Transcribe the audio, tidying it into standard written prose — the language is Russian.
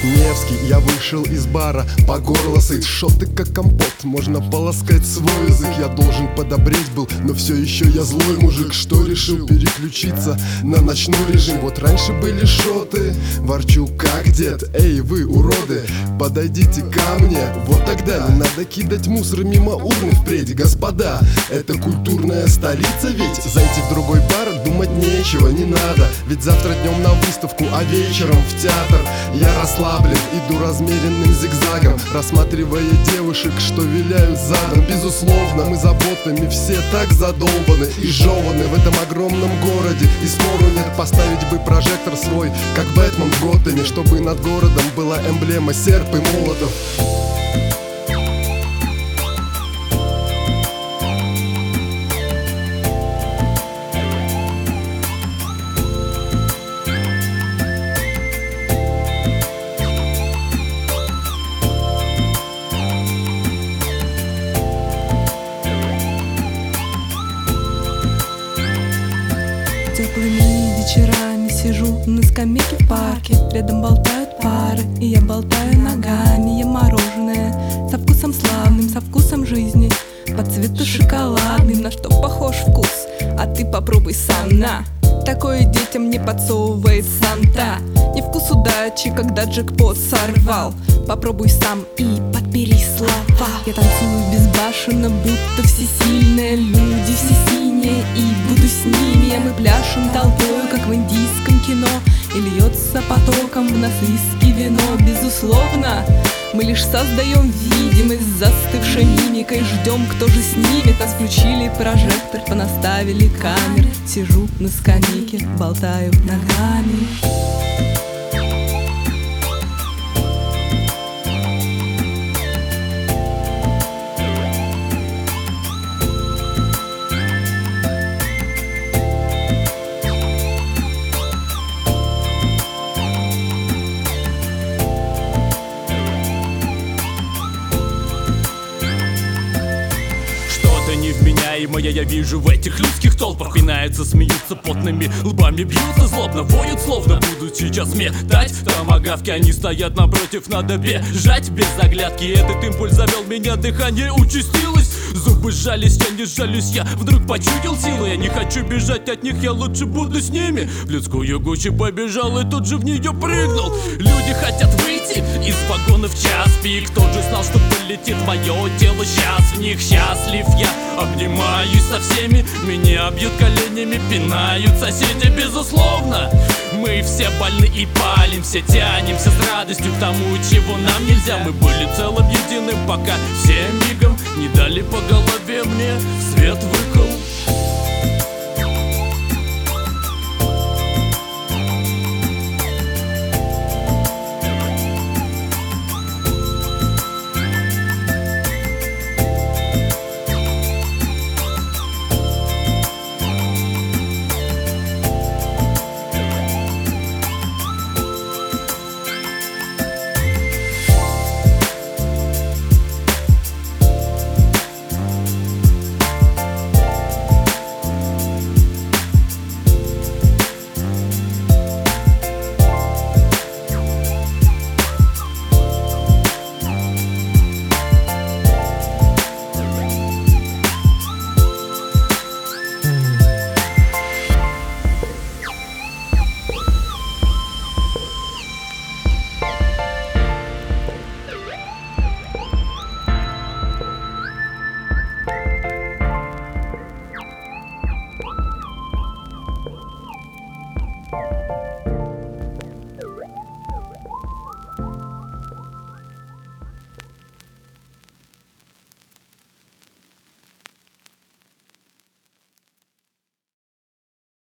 Невский, я вышел из бара, по горло сыт. Шоты как компот, можно полоскать свой язык. Я должен подобреть был, но все еще я злой мужик, что решил переключиться на ночной режим. Вот раньше были шоты, ворчу как дед. Эй, вы уроды, подойдите ко мне. Вот тогда не надо кидать мусор мимо урны впредь. Господа, это культурная столица ведь. Зайти в другой бар, думать нечего, не надо. Ведь завтра днем на выставку, а вечером в театр. Я расслаблен, иду размеренным зигзагом, рассматривая девушек, что виляют задом. Безусловно, мы заботами все так задолбаны и жеваны в этом огромном городе. И спору нет, поставить бы прожектор свой, как Бэтмен в Готэме, чтобы над городом была эмблема серп и молотов. Теплыми вечерами сижу на скамейке в парке. Рядом болтают пары, и я болтаю ногами. Я мороженое со вкусом славным, со вкусом жизни, по цвету шоколадным. На что похож вкус? А ты попробуй сам, на! Такое детям не подсовывает Санта. Не вкус удачи, когда джекпот сорвал. Попробуй сам и подбери слова. Я танцую безбашенно, будто всесильные люди, все синие, и буду с ними. Мы пляшем толпою, как в индийском кино, и льется потоком в нас виски вино. Безусловно, мы лишь создаем видимость с застывшей мимикой. Ждем, кто же снимет. Нас включили прожектор, понаставили камер. Сижу на скамейке, болтаю ногами. Невменяемое я вижу в этих людских толпах. Пинаются, смеются, потными лбами бьются, злобно воют, словно будут сейчас метать томагавки. Они стоят напротив, надо бежать без оглядки. Этот импульс завел меня, дыхание участилось. Зубы сжались, я не сжалюсь, я вдруг почуял силу. Я не хочу бежать от них, я лучше буду с ними. В людскую гущу побежал и тут же в нее прыгнул. Люди хотят выйти из вагона в час пик. Кто же знал, что полетит мое тело сейчас в них? Счастлив я, обнимаюсь со всеми. Меня бьют коленями, пинают соседи. Безусловно, мы все больны и палим, все тянемся с радостью к тому, чего нам нельзя. Мы были целым единым, пока всем мигом не дали по голове мне свет выкол.